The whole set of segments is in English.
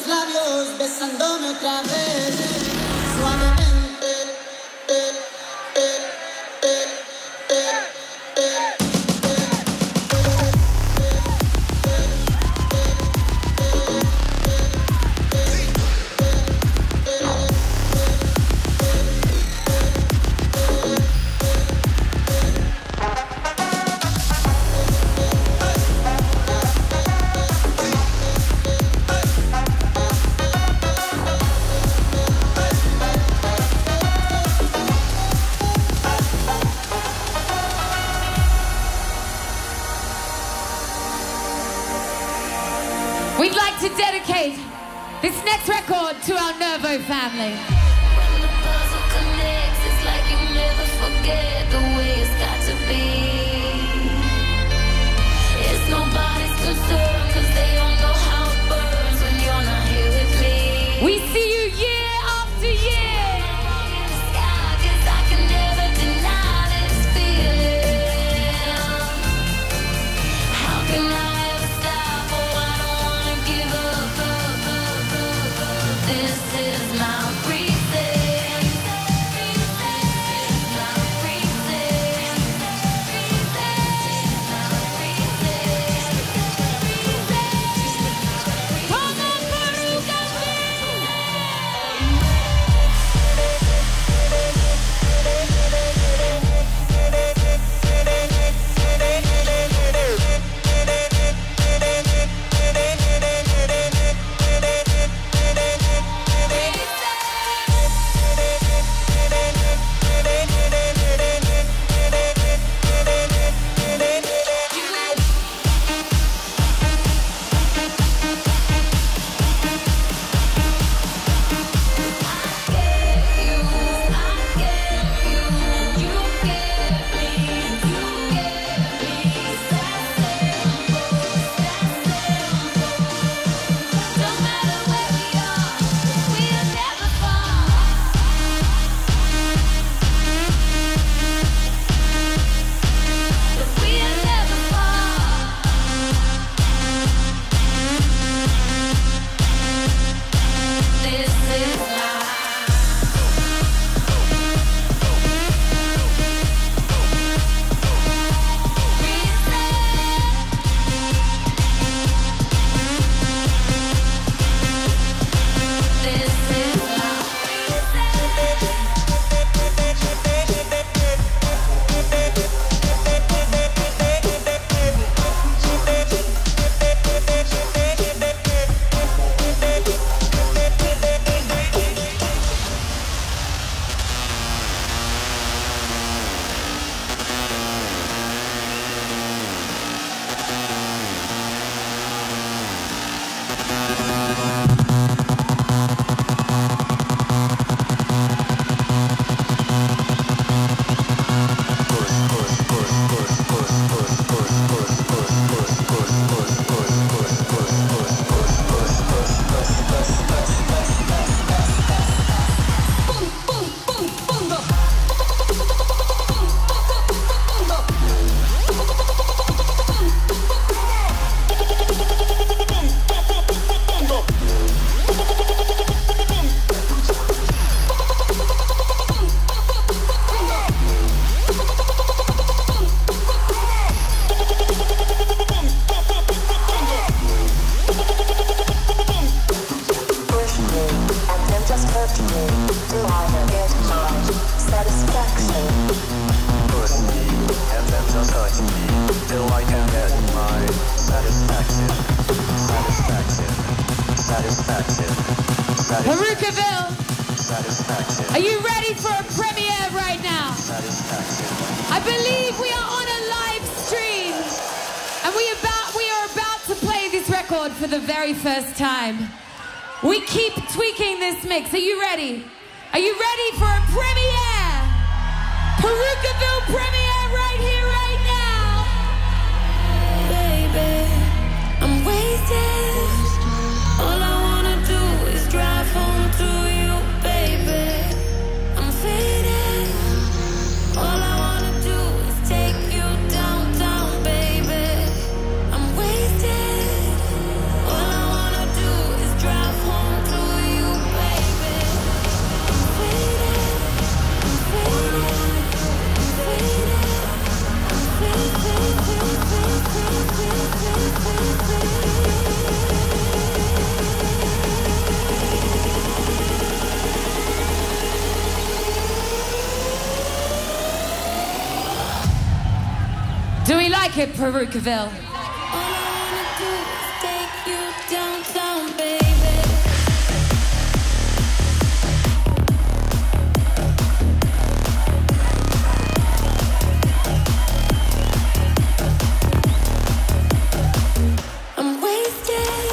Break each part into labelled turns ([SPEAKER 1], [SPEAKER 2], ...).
[SPEAKER 1] labios besándome otra vez, suavemente.
[SPEAKER 2] We'd like to dedicate this next record to our Nervo family.
[SPEAKER 3] When the puzzle connects, it's like you never forget the way it's got to be. It's nobody's concern, cause they all know how it burns when you're not here with me.
[SPEAKER 2] We see you year after year. Haruka Are you ready for a premiere right now? I believe we are on a live stream and we are about to play this record for the very first time. We keep tweaking this mix. Are you ready? Are you ready for a premiere? Perukaville premiere right here, right now.
[SPEAKER 3] Baby, I'm wasted. All I wanna do is drive home to you, baby. I'm faded. All I wanna do is take you downtown, baby. I'm wasted. All I wanna do is drive home.
[SPEAKER 2] Do we like it, Perukaville?
[SPEAKER 3] All I wanna do is take you downtown, baby. I'm wasted.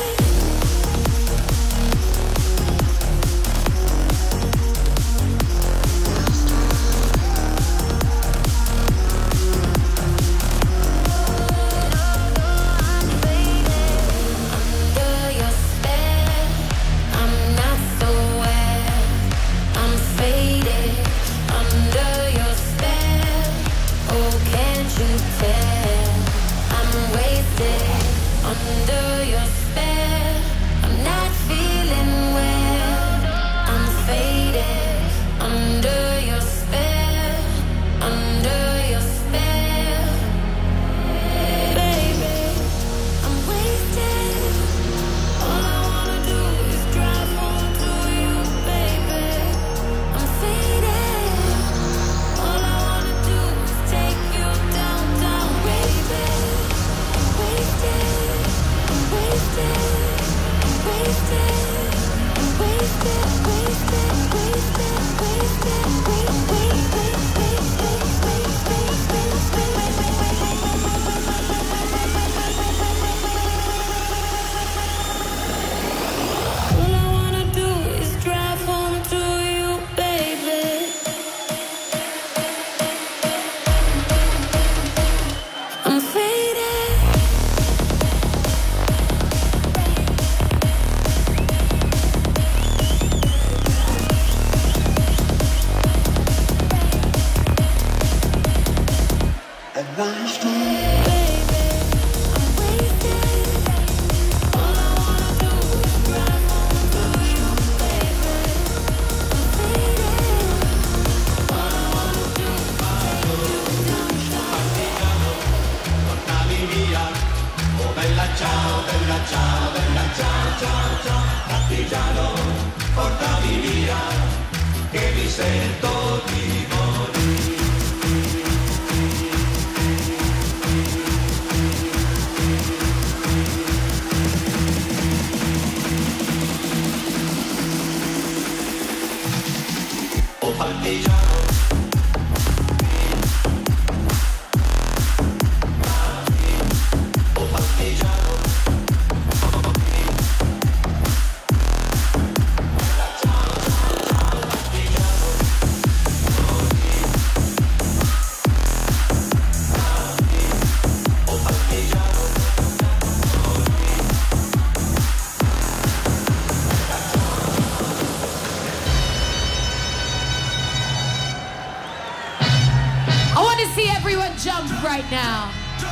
[SPEAKER 2] Right now.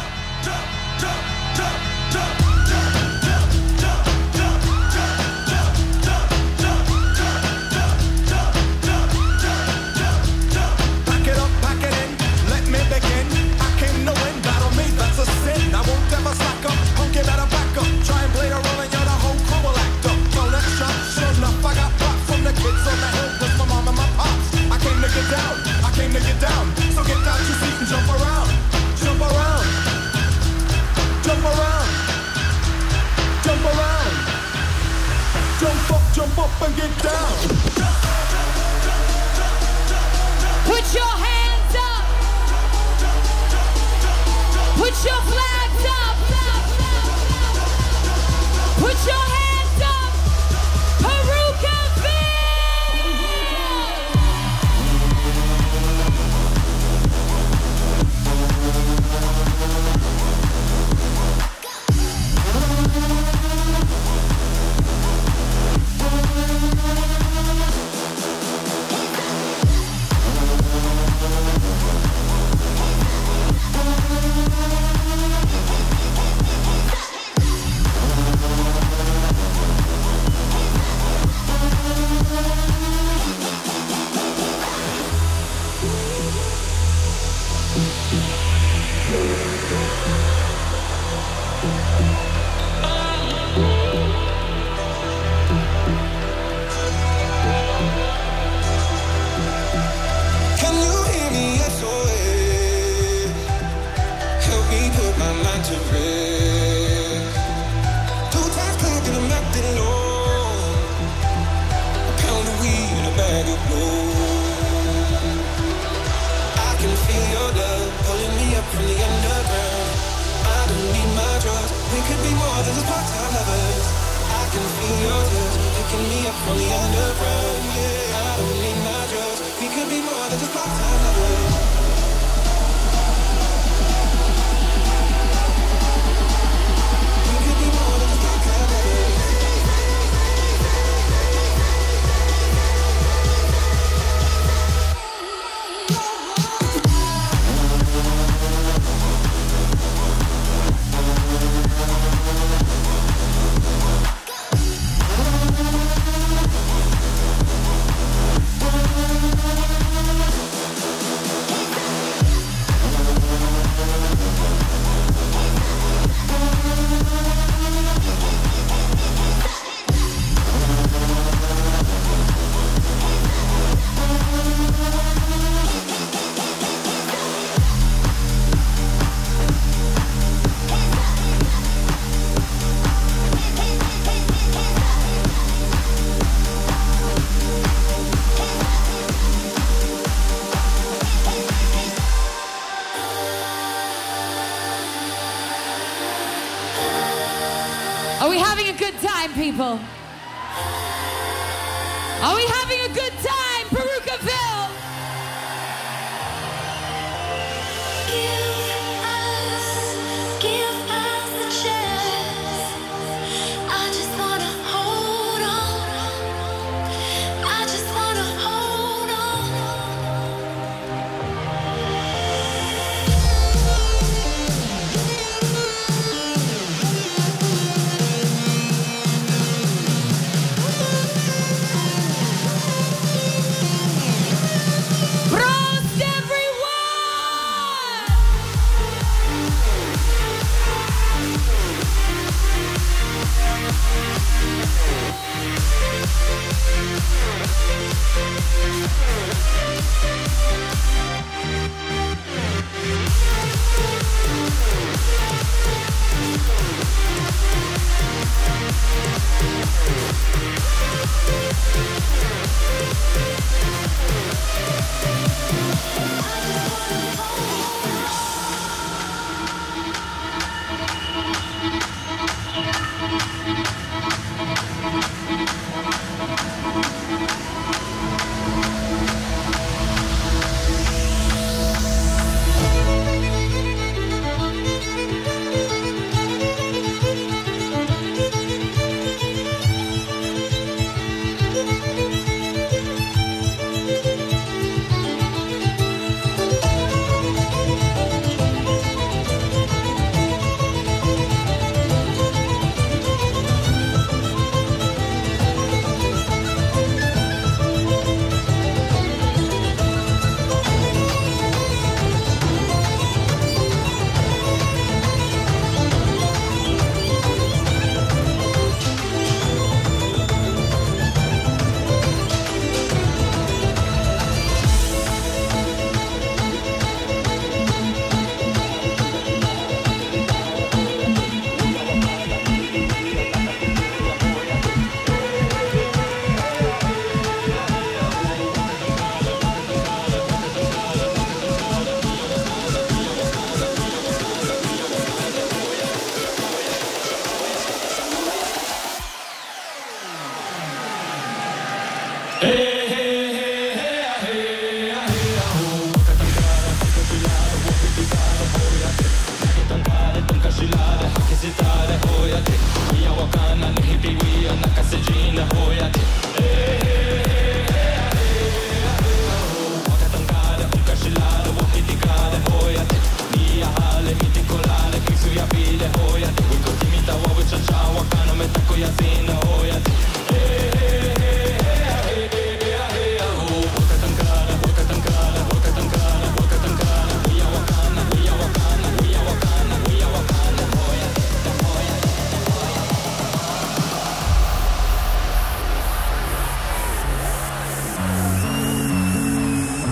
[SPEAKER 4] Pack it up, pack it in, let me begin. I came to win, battle me, that's a sin. I won't ever slack up, punk it better back up. Try and play the role and you're the whole crew will act up. Don't let shot, sure enough, I got pop from the kids on the hill with my mom and my pops. I came to get down, I came to get down. So get out your seat and jump around. Jump around, jump around, to rest. 2 times clock and I'm acting low. A pound of weed and a bag of gold. I can feel your love pulling me up from the underground. I don't need my drugs. We could be more than just part-time lovers. I can feel your touch picking me up from the underground. Yeah, I don't need my drugs. We could be more than just part-time lovers. We could be more than just part-time lovers.
[SPEAKER 2] Are we having a good time, people? Are we having a good time, Perukaville?
[SPEAKER 3] Give us the chance. I just wanna hold on. I just wanna hold on.
[SPEAKER 2] Prost, everyone!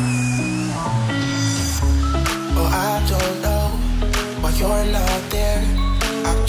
[SPEAKER 4] You're not there.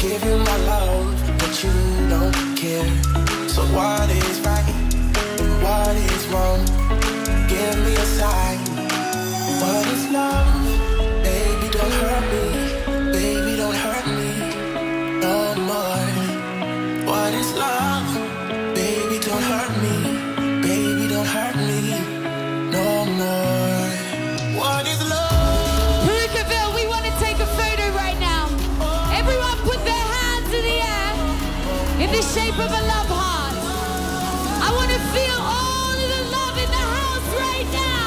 [SPEAKER 5] give you my love, but you don't care. So what is right and what is wrong? Give me a sign. What is love? Baby, don't hurt me. Baby, don't hurt me no more. What is love? Baby, don't hurt me. Baby, don't hurt me no more. What is love?
[SPEAKER 2] Perukaville, we want to take a photo right now. Everyone put their hands in the air in the shape of a love heart. I want to feel all of the love in the house right now.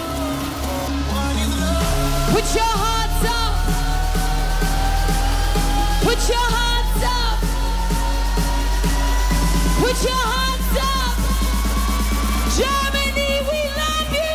[SPEAKER 2] Put your hearts up. Put your hearts up. Put your hearts up. Germany, we love you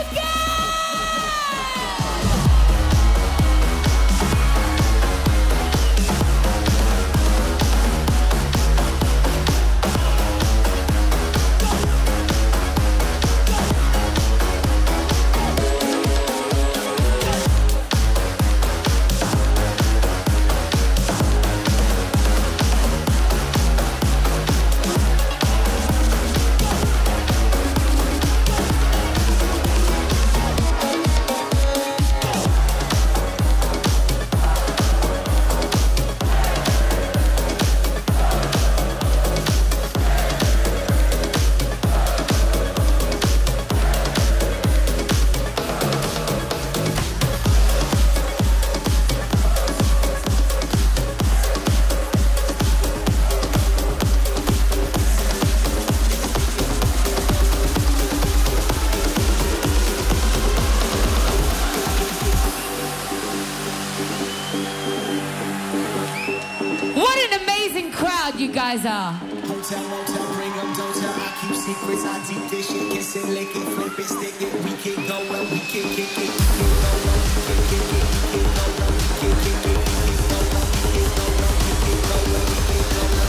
[SPEAKER 2] you guys are.
[SPEAKER 6] Hotel, motel, bring them, don't tell. I keep secrets, I deep this shit. Kiss it, lick it, flip it, stick it. We can go well, we can kick it. We can go well, we can kick it. We can go well, we can kick it. We can go well, we can go well, we can go well, we can go well.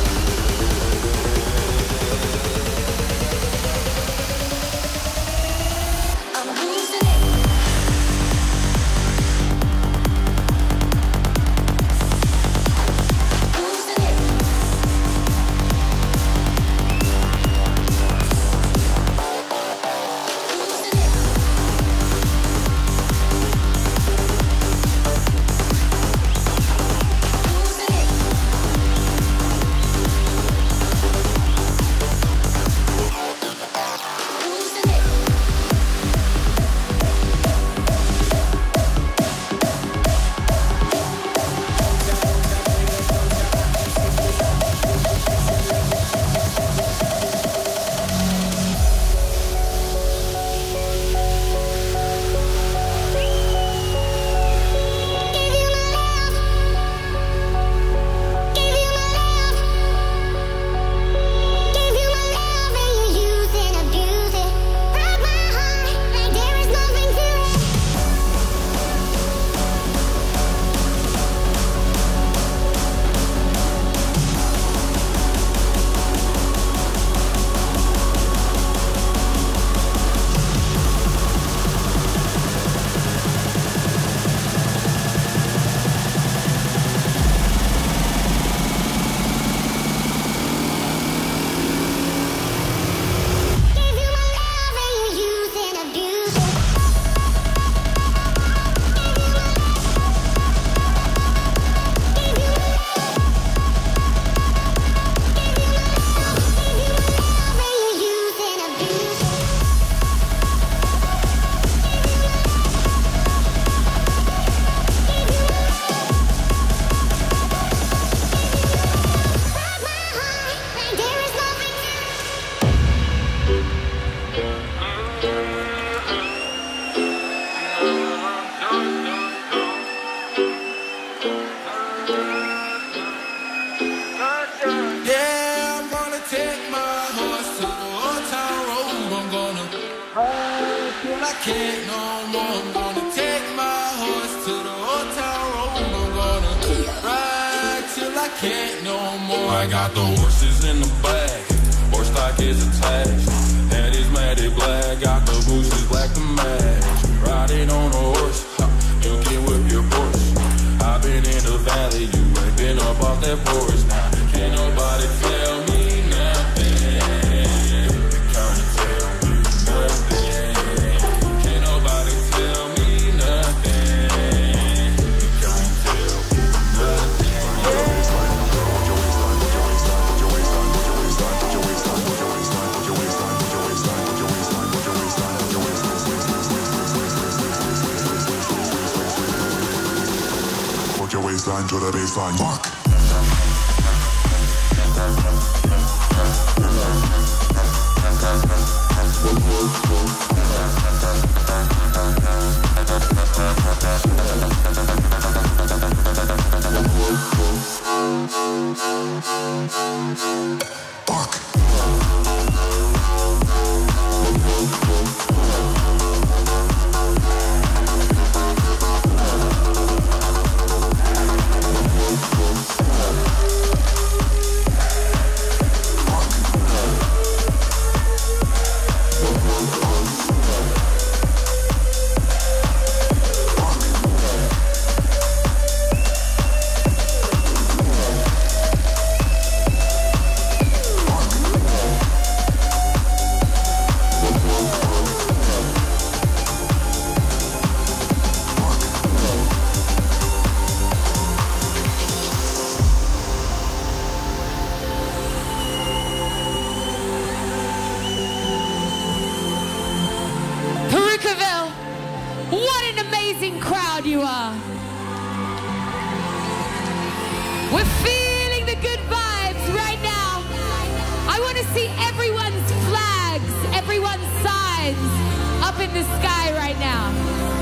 [SPEAKER 6] I'm losing it.
[SPEAKER 7] I can't no more. I'm gonna take my horse to the old town road. I'm gonna ride till I can't no more. I got the horses in the back, horse stock is attached. Head is matted black, got the bushes black to match. Riding on a horse, you can whip your Porsche. I've been in the valley, you ain't been up off that porch now. Can't nobody tell me nothing. Can't tell me nothing. Can't nobody tell me nothing. Can't tell me nothing.
[SPEAKER 8] Put your waistline to the baseline. Fuck.
[SPEAKER 2] What an amazing crowd you are. We're feeling the good vibes right now. I want to see everyone's flags, everyone's signs up in the sky right now.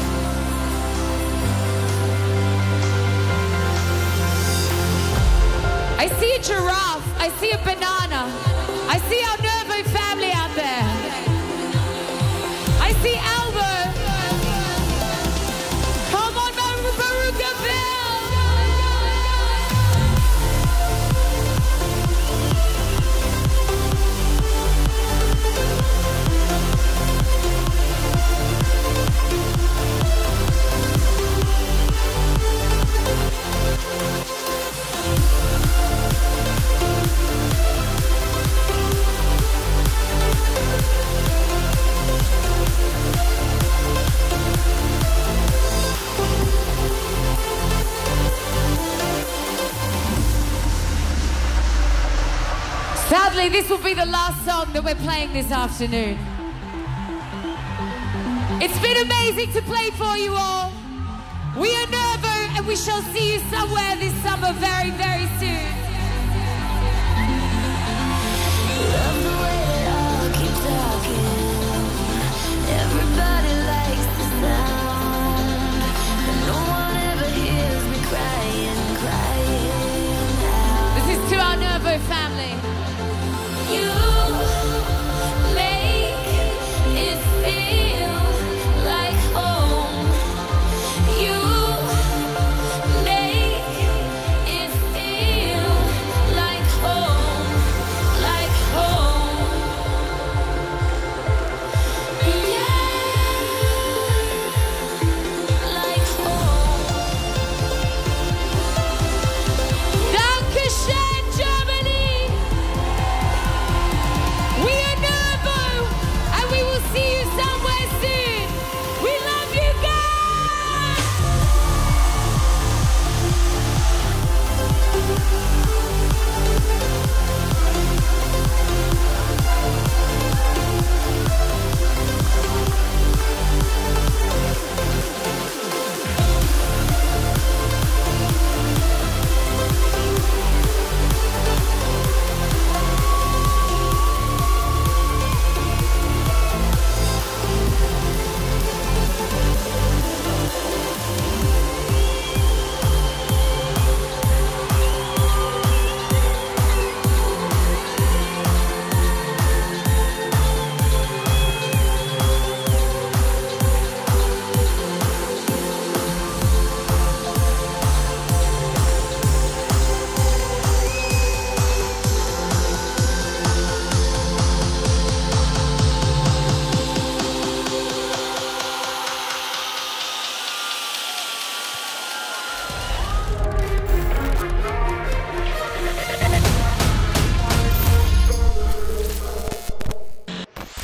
[SPEAKER 2] I see a giraffe, I see a banana, I see our Nervo family out there. I see Albo. Come on, Barucaville. Sadly, this will be the last song that we're playing this afternoon. It's been amazing to play for you all. We are Nervo, and we shall see you somewhere this summer very, very soon.